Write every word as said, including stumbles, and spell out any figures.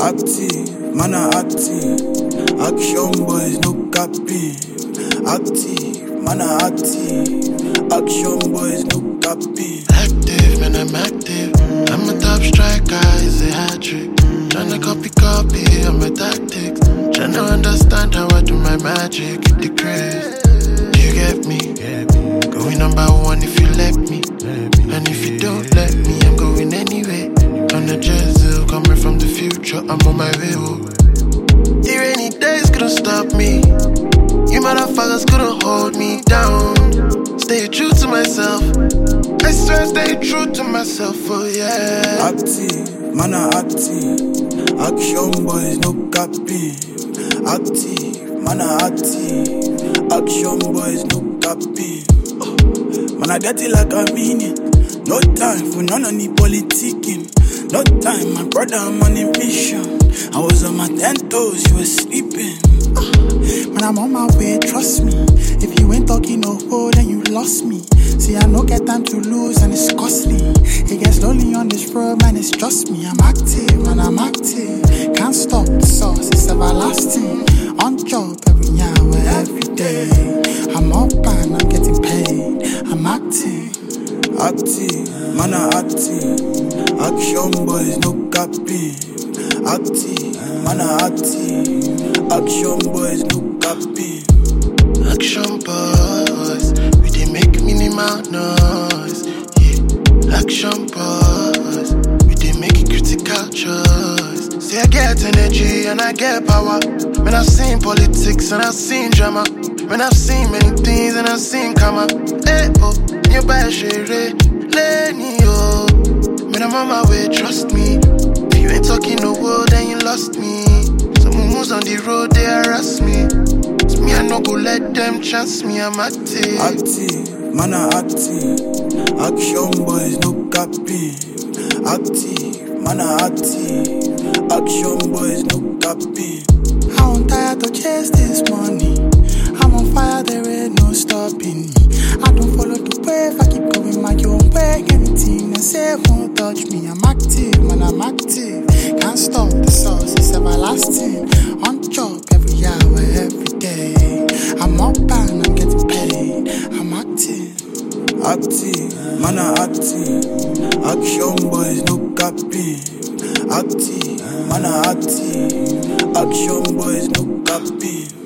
Active, man a active. Action boys no copy. Active, man a active. Action boys no copy. Active, man I'm active. I'm a top striker, it's a hat trick. Tryna copy copy, I'm a tactics. Tryna understand how I do my magic. The craze, do you get me? Going number one if you let me. And if you don't let me, I'm going anyway. On the Jezel, coming from the future, I'm on my way. Oh. The rainy days couldn't stop me. You motherfuckers couldn't hold me down. Stay true to myself. I swear, stay true to myself. Oh yeah. Active, man a active. Action boys no copy. Active, man a active. Action boys no copy. Oh. Man I get it like I mean it. No time for none of the politicking. No time, my brother, I'm on a mission. I was on my ten toes, you were sleeping. Uh, man, I'm on my way, trust me. If you ain't talking no hoe, then you lost me. See, I no get time to lose and it's costly. It gets lonely on this road, man, it's just me. I'm active, man, I'm active. Can't stop the sauce, it's everlasting. On job every hour, every day. I'm up and I'm getting paid. I'm active. Active, man a active. Action boys no copy. Active, man a active. Action boys no copy. Action boys, we dey make minimal noise. Yeah, action boys, we dey make critical choice. See I get energy and I get power. Man I've seen politics and I've seen drama. Man I've seen many things and I've seen karma. Hey oh, you better share Lenny oh. Man I'm on my way, trust me. If you ain't talking no word, then you lost me. Some moves on the road, they harass me. It's me, I no go let them chance me, I'm active. Active, man a active. Action boys no copy. Active, man a active. Action boys no copy. I'm tired to chase this money. I'm on fire, there ain't no stopping me. I don't follow the wave, I keep going my own way. Anything I say won't touch me. I'm active, man, I'm active. Can't stop the sauce, it's everlasting. On job every hour, every day. I'm up and I'm getting paid. I'm active. Active, man, I'm active. Action boys no copy. Active, man, I'm active. Action boys no copy.